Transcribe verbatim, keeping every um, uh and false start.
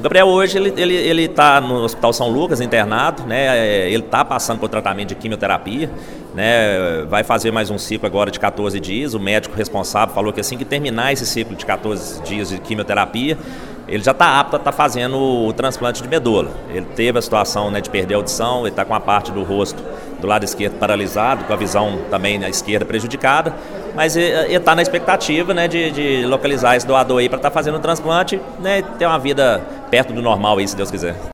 O Gabriel hoje ele ele ele está no Hospital São Lucas internado, né? Ele está passando por tratamento de quimioterapia, né? Vai fazer mais um ciclo agora de quatorze dias. O médico responsável falou que assim que terminar esse ciclo de quatorze dias de quimioterapia, ele já está apto a estar tá fazendo o transplante de medula. Ele teve a situação, né, de perder a audição, ele está com a parte do rosto do lado esquerdo paralisado, com a visão também na esquerda prejudicada, mas ele está na expectativa, né, de, de localizar esse doador aí para estar tá fazendo o transplante, né, e ter uma vida perto do normal aí, se Deus quiser.